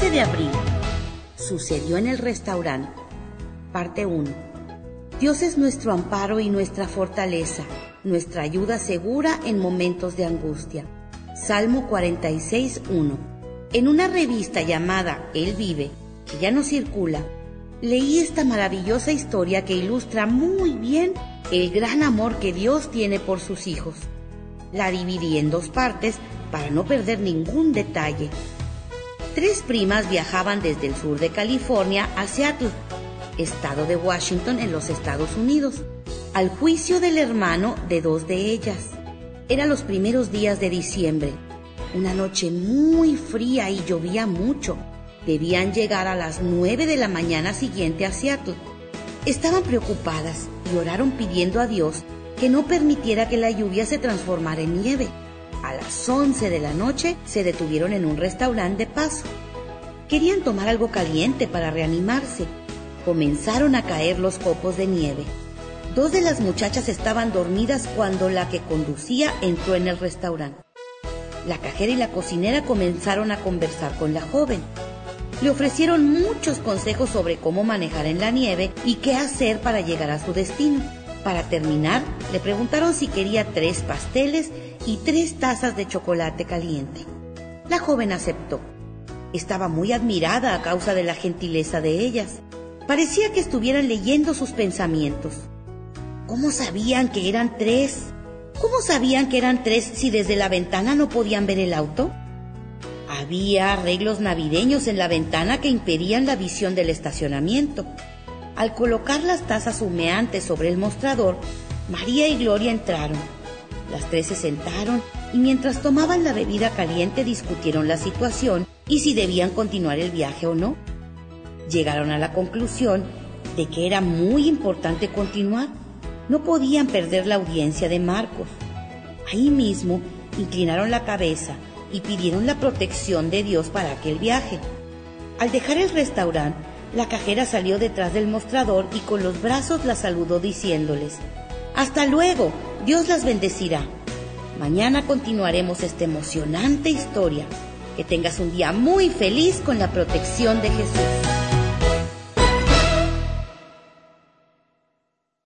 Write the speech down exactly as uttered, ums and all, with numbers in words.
nueve de abril. Sucedió en el restaurante. Parte uno. Dios es nuestro amparo y nuestra fortaleza, nuestra ayuda segura en momentos de angustia. Salmo cuarenta y seis, uno. En una revista llamada Él Vive, que ya no circula, leí esta maravillosa historia que ilustra muy bien el gran amor que Dios tiene por sus hijos. La dividí en dos partes para no perder ningún detalle. Tres primas viajaban desde el sur de California a Seattle, estado de Washington en los Estados Unidos, al juicio del hermano de dos de ellas. Eran los primeros días de diciembre, una noche muy fría y llovía mucho. Debían llegar a las nueve de la mañana siguiente a Seattle. Estaban preocupadas y oraron pidiendo a Dios que no permitiera que la lluvia se transformara en nieve. A las once de la noche se detuvieron en un restaurante de paso. Querían tomar algo caliente para reanimarse. Comenzaron a caer los copos de nieve. Dos de las muchachas estaban dormidas cuando la que conducía entró en el restaurante. La cajera y la cocinera comenzaron a conversar con la joven. Le ofrecieron muchos consejos sobre cómo manejar en la nieve y qué hacer para llegar a su destino. Para terminar, le preguntaron si quería tres pasteles y tres tazas de chocolate caliente. La joven aceptó. Estaba muy admirada a causa de la gentileza de ellas. Parecía que estuvieran leyendo sus pensamientos. ¿Cómo sabían que eran tres? ¿Cómo sabían que eran tres si desde la ventana no podían ver el auto? Había arreglos navideños en la ventana que impedían la visión del estacionamiento. Al colocar las tazas humeantes sobre el mostrador, María y Gloria entraron. Las tres se sentaron y mientras tomaban la bebida caliente discutieron la situación y si debían continuar el viaje o no. Llegaron a la conclusión de que era muy importante continuar. No podían perder la audiencia de Marcos. Ahí mismo inclinaron la cabeza y pidieron la protección de Dios para aquel viaje. Al dejar el restaurante, la cajera salió detrás del mostrador y con los brazos la saludó diciéndoles: «Hasta luego, Dios las bendecirá. Mañana continuaremos esta emocionante historia. Que tengas un día muy feliz con la protección de Jesús».